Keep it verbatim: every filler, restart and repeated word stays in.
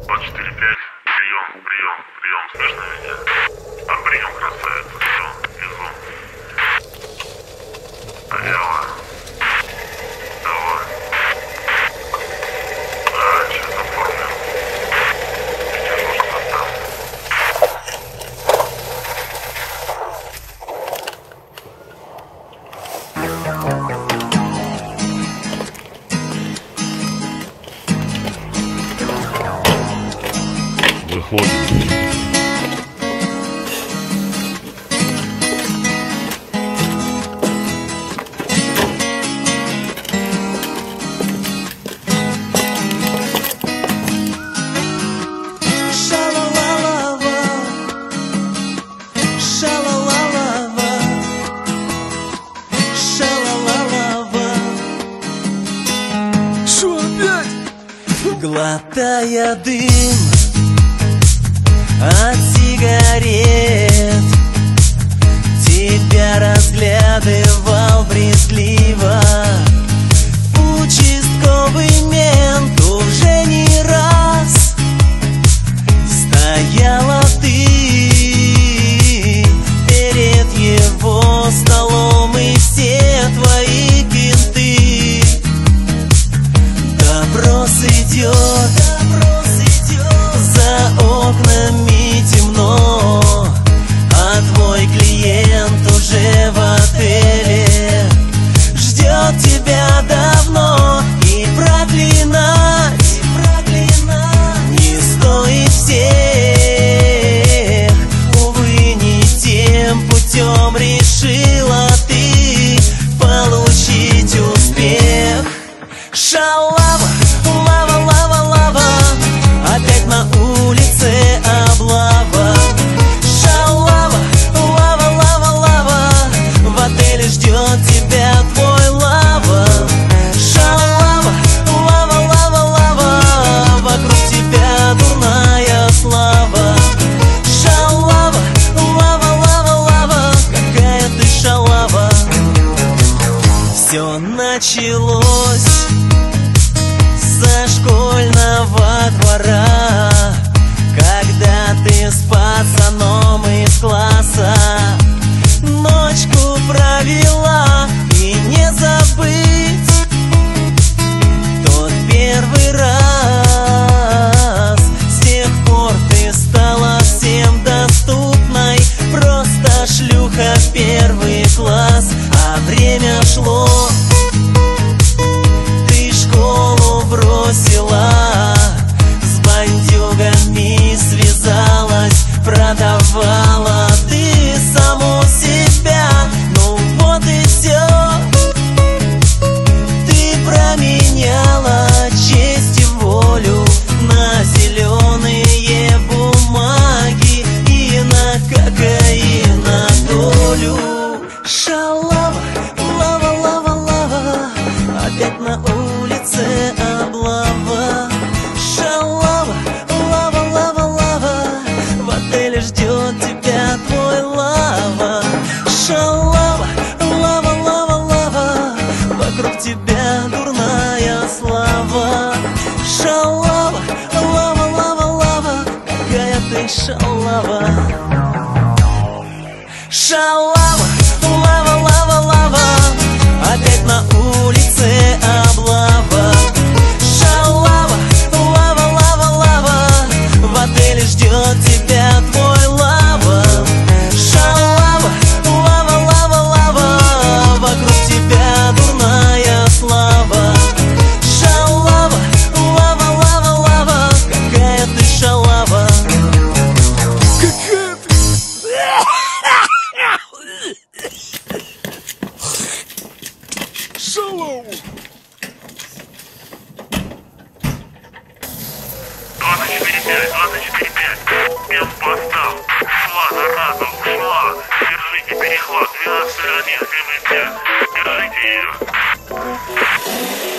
двадцать четыре пять, прием, прием, прием, слышно меня? А, прием, красавица, все, везу. Алло. Давай. Да, сейчас оформлю. Держу, что там. Выходит. Глотая дым от сигарет, тебя разглядывал брезгливо участковый мент. Уже не раз стояла ты перед его столом, и все твои кенты. Допрос идет, допрос идет, за окнами темно, а твой клиент уже в отеле ждет тебя давно. И проклинать, и проклинать не стоит всех. Увы, не тем путем решила ты получить успех. Шалава, лава, лава, лава, опять на улице облава. Шалава, лава, лава, лава, в отеле ждет тебя твой лава. Шалава, лава, лава, лава, вокруг тебя дурная слава. Шалава, лава, лава, лава, какая ты шалава. Все началось со школьного двора, когда ты с пацаном из класса ночку провела. И не забыть тот первый раз. С тех пор ты стала всем доступной, просто шлюха в первый класс. А время шло, бросила, с бандюгами связалась, продавала ты саму себя. Ну вот и все, ты променяла честь и волю на зеленые бумаги и на кокаинодолю. Шалава, лава, лава, лава, опять на улице облава. Шалава, лава, лава, лава, в отеле ждет тебя твой лава. Шалава, лава, лава, лава, вокруг тебя дурная слава. Шалава, лава, лава, лава, какая ты шалава. Шалава, лава, лава, лава, опять на улице облава. Шалава, лава, лава, лава, в отеле ждет тебя твой лава. Шалава, лава, лава, лава, вокруг тебя дурная слава. Шалава, лава, лава, лава, какая ты шалава. Какая ты... шалава. двадцать четыре пять, двадцать четыре пять, спецпостав, ушла, зараза, ушла. Держите перехват, двенадцать один, МВ пять, держите ее.